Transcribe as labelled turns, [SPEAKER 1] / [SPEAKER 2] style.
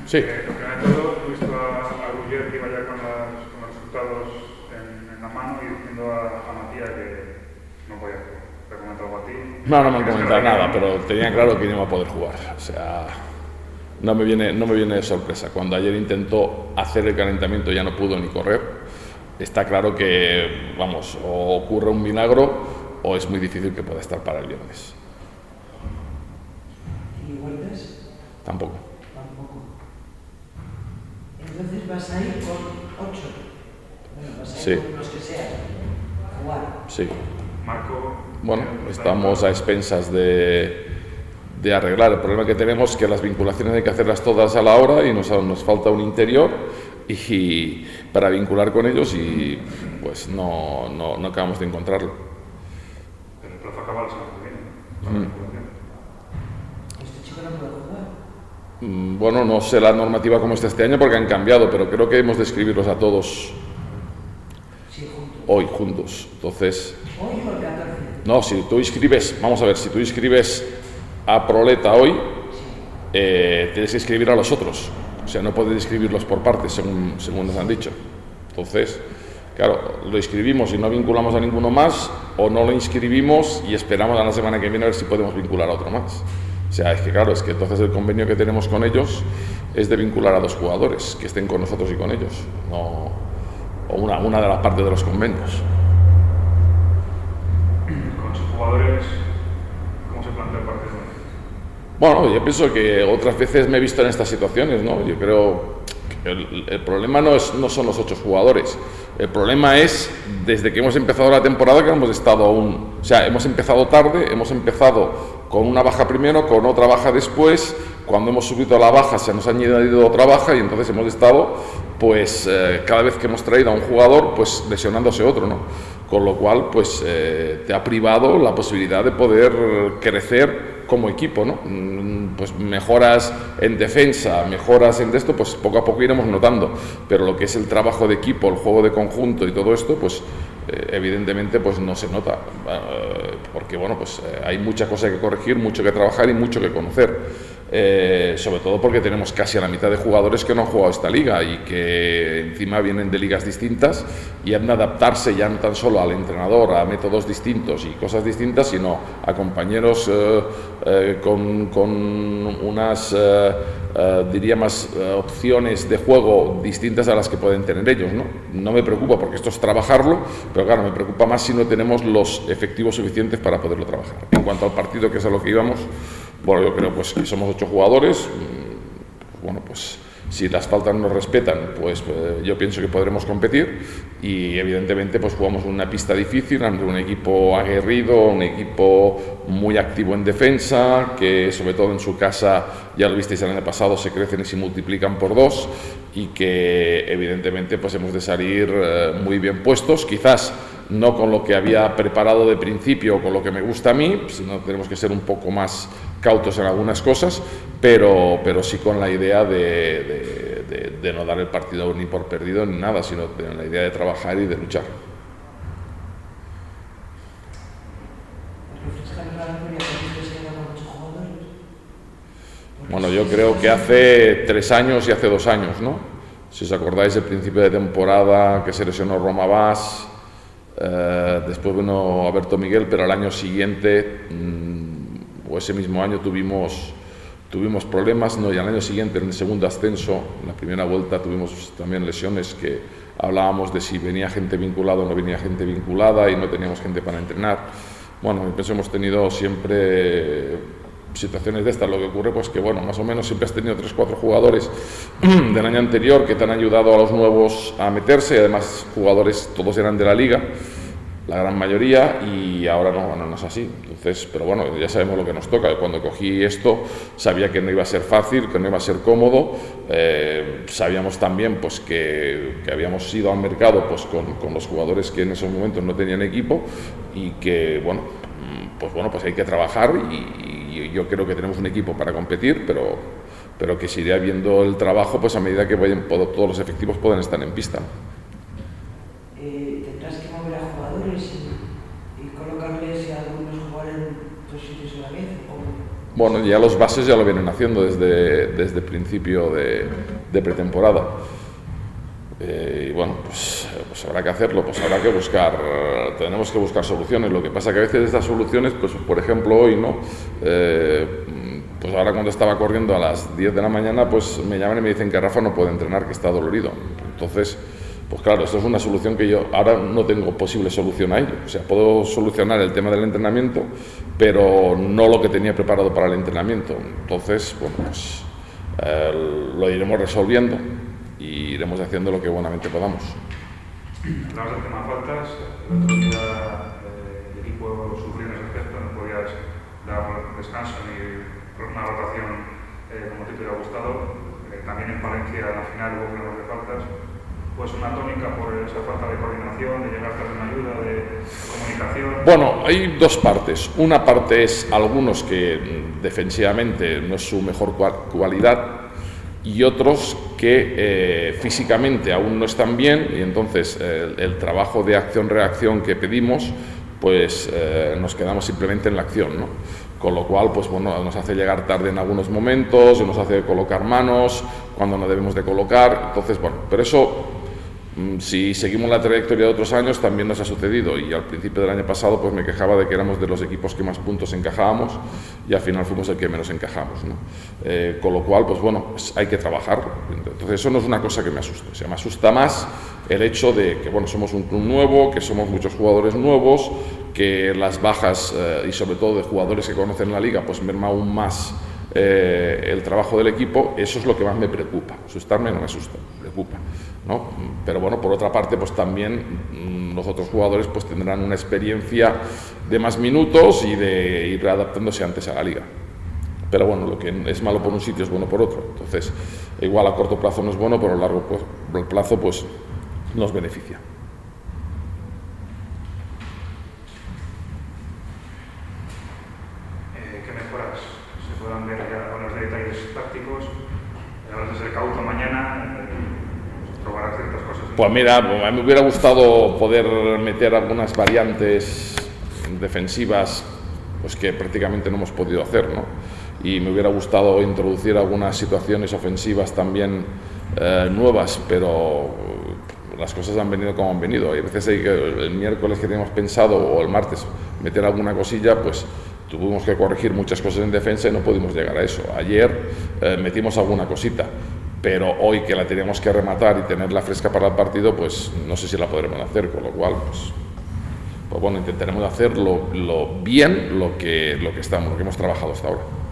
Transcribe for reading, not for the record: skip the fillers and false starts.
[SPEAKER 1] Sí.
[SPEAKER 2] Primero de todo, he visto a Ruller que iba ya con los resultados en la mano y diciendo a Matías que no podía jugar. ¿Te ha comentado algo a ti?
[SPEAKER 1] No, no me han comentado nada, pero tenía claro que no iba a poder jugar. O sea, no me viene de sorpresa. Cuando ayer intentó hacer el calentamiento ya no pudo ni correr. Está claro que, vamos, o ocurre un milagro o es muy difícil que pueda estar para el viernes.
[SPEAKER 3] ¿Y Huertas?
[SPEAKER 1] Tampoco.
[SPEAKER 3] Tampoco. Entonces vas a ir con 8. Bueno, vas a ir con los que sean. A jugar.
[SPEAKER 1] Sí.
[SPEAKER 2] Marco.
[SPEAKER 1] Bueno, estamos a expensas de arreglar. El problema que tenemos es que las vinculaciones hay que hacerlas todas a la hora y nos falta un interior y para vincular con ellos y pues no acabamos de encontrarlo.
[SPEAKER 2] Pero el plazo acaba la semana que viene.
[SPEAKER 3] ¿Este chico no puede jugar?
[SPEAKER 1] Bueno, no sé la normativa cómo está este año porque han cambiado, pero creo que hemos de escribirlos a todos hoy juntos. Entonces,
[SPEAKER 3] ¿Hoy o el 14?
[SPEAKER 1] no, si tú inscribes, vamos a ver, si tú inscribes a Proleta hoy, tienes que inscribir a los otros. O sea, no puedes inscribirlos por partes, según nos han dicho. Entonces, claro, lo inscribimos y no vinculamos a ninguno más, o no lo inscribimos y esperamos a la semana que viene a ver si podemos vincular a otro más. O sea, es que claro, es que entonces el convenio que tenemos con ellos es de vincular a 2 jugadores, que estén con nosotros y con ellos, no, o una de las partes de los convenios.
[SPEAKER 2] Con sus jugadores, ¿cómo se plantea el partido?
[SPEAKER 1] Bueno, yo pienso que otras veces me he visto en estas situaciones, ¿no? Yo creo que el problema no son los 8 jugadores. El problema es, desde que hemos empezado la temporada, que hemos estado aún... O sea, hemos empezado tarde, hemos empezado con una baja primero, con otra baja después. Cuando hemos subido a la baja se nos ha añadido otra baja y entonces hemos estado, pues, cada vez que hemos traído a un jugador, pues, lesionándose otro, ¿no? Con lo cual, pues, te ha privado la posibilidad de poder crecer como equipo, ¿no? Pues mejoras en defensa, mejoras en esto, pues poco a poco iremos notando, pero lo que es el trabajo de equipo, el juego de conjunto y todo esto, pues evidentemente pues no se nota, porque bueno, pues hay mucha cosa que corregir, mucho que trabajar y mucho que conocer. Sobre todo porque tenemos casi a la mitad de jugadores que no han jugado esta liga y que encima vienen de ligas distintas y han de adaptarse ya no tan solo al entrenador, a métodos distintos y cosas distintas, sino a compañeros con unas, diría más, opciones de juego distintas a las que pueden tener ellos, ¿no? No me preocupa porque esto es trabajarlo, pero claro, me preocupa más si no tenemos los efectivos suficientes para poderlo trabajar. En cuanto al partido, que es a lo que íbamos, bueno, yo creo pues que somos 8 jugadores, bueno, pues si las faltas nos respetan, pues yo pienso que podremos competir y evidentemente pues jugamos en una pista difícil ante un equipo aguerrido, un equipo muy activo en defensa, que sobre todo en su casa, ya lo visteis el año pasado, se crecen y se multiplican por 2 y que evidentemente pues hemos de salir muy bien puestos, quizás no con lo que había preparado de principio o con lo que me gusta a mí, sino tenemos que ser un poco más cautos en algunas cosas, pero sí con la idea de no dar el partido ni por perdido ni nada, sino con la idea de trabajar y de luchar. Bueno, yo creo que hace 3 años y hace 2 años, ¿no? Si os acordáis, el principio de temporada que se lesionó Roma Vaz, después vino Alberto Miguel, pero al año siguiente o ese mismo año tuvimos problemas, ¿no? Y al año siguiente, en el segundo ascenso, en la primera vuelta, tuvimos también lesiones que hablábamos de si venía gente vinculada o no venía gente vinculada y no teníamos gente para entrenar. Bueno, pienso que hemos tenido siempre situaciones de estas. Lo que ocurre pues que bueno, más o menos siempre has tenido 3-4 jugadores del año anterior que te han ayudado a los nuevos a meterse, y además jugadores todos eran de la liga, la gran mayoría, y ahora no es así. Entonces, pero bueno, ya sabemos lo que nos toca. Cuando cogí esto sabía que no iba a ser fácil, que no iba a ser cómodo. Sabíamos también pues que habíamos ido al mercado pues con los jugadores que en esos momentos no tenían equipo y que bueno, pues hay que trabajar y yo creo que tenemos un equipo para competir, pero que se irá viendo el trabajo pues a medida que todos los efectivos puedan estar en pista.
[SPEAKER 3] ¿Tendrás que mover a jugadores y colocarles y algunos jugar en 2 sitios a la vez?
[SPEAKER 1] Bueno, ya los bases ya lo vienen haciendo desde principio de pretemporada. Y bueno, pues habrá que hacerlo, pues habrá que buscar, tenemos que buscar soluciones. Lo que pasa que a veces estas soluciones, pues por ejemplo hoy, ¿no? Pues ahora cuando estaba corriendo a las 10 de la mañana, pues me llaman y me dicen que Rafa no puede entrenar, que está dolorido. Entonces, pues claro, esto es una solución que yo ahora no tengo posible solución a ello. O sea, puedo solucionar el tema del entrenamiento, pero no lo que tenía preparado para el entrenamiento. Entonces, bueno, pues lo iremos resolviendo y iremos haciendo lo que buenamente podamos.
[SPEAKER 2] Hablabas del tema faltas. El otro día el equipo sufrió en ese aspecto, no podías dar descanso ni una rotación como te hubiera gustado. También en Palencia, en la final, hubo problemas de faltas. Pues una tónica por esa falta de coordinación, de llegar tarde en ayuda, de comunicación.
[SPEAKER 1] Bueno, hay dos partes. Una parte es algunos que defensivamente no es su mejor cualidad y otros que físicamente aún no están bien y entonces el trabajo de acción-reacción que pedimos, pues nos quedamos simplemente en la acción, ¿no? Con lo cual, pues bueno, nos hace llegar tarde en algunos momentos, nos hace colocar manos cuando no debemos de colocar. Entonces, bueno, pero eso, si seguimos la trayectoria de otros años, también nos ha sucedido. Y al principio del año pasado, pues me quejaba de que éramos de los equipos que más puntos encajábamos y al final fuimos el que menos encajamos, ¿no? Con lo cual, pues bueno, pues hay que trabajar. Entonces, eso no es una cosa que me asuste. O sea, me asusta más el hecho de que, bueno, somos un club nuevo, que somos muchos jugadores nuevos, que las bajas y sobre todo de jugadores que conocen la liga, pues merma aún más el trabajo del equipo. Eso es lo que más me preocupa. Asustarme no me asusta, me preocupa, ¿no? Pero bueno, por otra parte, pues también los otros jugadores pues tendrán una experiencia de más minutos y de ir adaptándose antes a la liga. Pero bueno, lo que es malo por un sitio es bueno por otro. Entonces, igual a corto plazo no es bueno, pero a largo plazo pues nos beneficia.
[SPEAKER 2] ¿Qué mejoras se podrán ver ya con los detalles tácticos? Ahora de ser cauto mañana, probarás ciertas cosas.
[SPEAKER 1] Pues mira, me hubiera gustado poder meter algunas variantes defensivas pues que prácticamente no hemos podido hacer, ¿no? Y me hubiera gustado introducir algunas situaciones ofensivas también nuevas, pero las cosas han venido como han venido. Hay veces que el miércoles que teníamos pensado o el martes meter alguna cosilla, pues tuvimos que corregir muchas cosas en defensa y no pudimos llegar a eso. Ayer metimos alguna cosita, pero hoy que la teníamos que rematar y tenerla fresca para el partido, pues no sé si la podremos hacer, con lo cual pues bueno, intentaremos hacerlo bien lo que hemos trabajado hasta ahora.